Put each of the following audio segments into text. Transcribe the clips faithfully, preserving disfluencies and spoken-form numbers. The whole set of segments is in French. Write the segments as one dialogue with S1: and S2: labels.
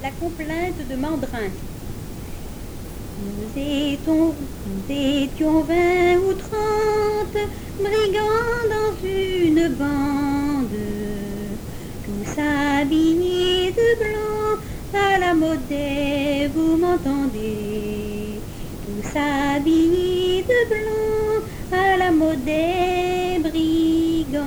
S1: La complainte de Mandrin. Nous étions, nous étions vingt ou trente brigands dans une bande, tous habillés de blanc à la modèle, vous m'entendez? Tous habillés de blanc à la modèle brigands.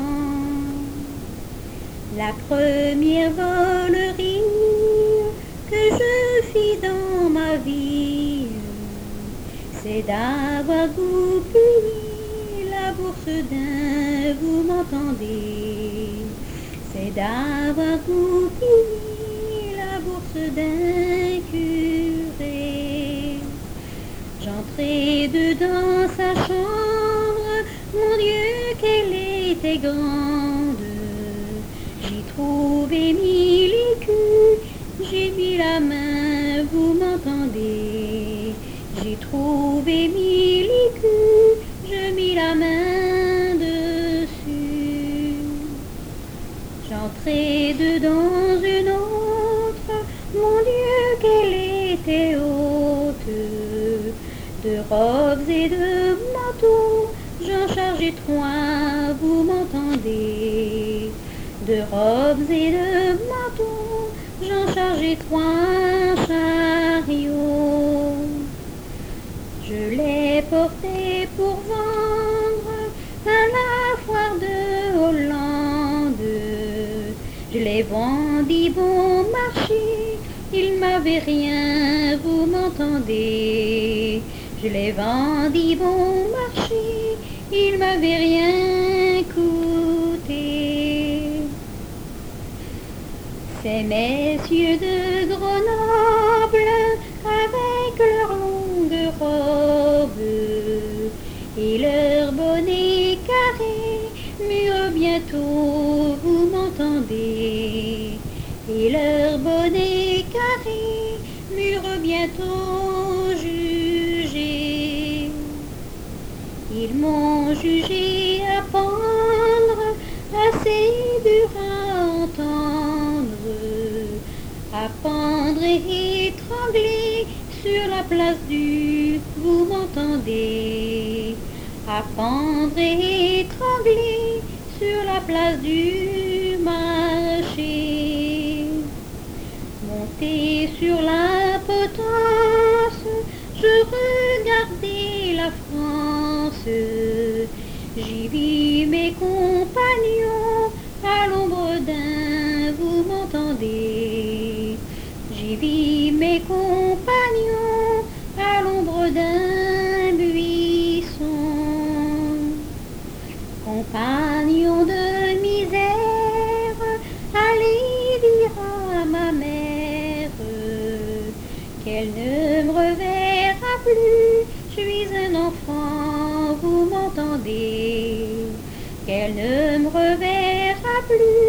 S1: La première volerie que je fis dans ma vie, c'est d'avoir goupillé la bourse d'un, vous m'entendez? C'est d'avoir goupillé la bourse d'un curé. J'entrai dedans sa chambre, mon Dieu qu'elle était grande. J'y trouvai mille écus, j'ai mis la main, vous m'entendez? J'ai trouvé mille écus, je mis la main dessus. J'entrai dedans une autre, mon Dieu qu'elle était haute, de robes et de manteaux, j'en chargeai trois, vous m'entendez? De robes et de manteaux, j'en chargeai trois chariots. Je les portais pour vendre à la foire de Hollande. Je les vendis bon marché, ils m'avaient rien, vous m'entendez? Je les vendis bon marché, ils m'avaient rien coûté. Ces messieurs de Grenoble, avec leurs longues robes et leurs bonnets carrés, mûrent bientôt, vous m'entendez? Et leurs bonnets carrés, mûrent bientôt jugés. Ils m'ont jugé à pendre, assez dur à entendre, à pendre et étrangler sur la place du, vous m'entendez? À pendre et étrangler sur la place du marché. Monté sur la potence, je regardais la France. J'y vis mes compagnons à l'ombre d'un, vous m'entendez? J'y vis mes compagnons à l'ombre d'un buisson. Compagnons de misère, allez dire à ma mère qu'elle ne me reverra plus, je suis un enfant, vous m'entendez? Qu'elle ne me reverra plus,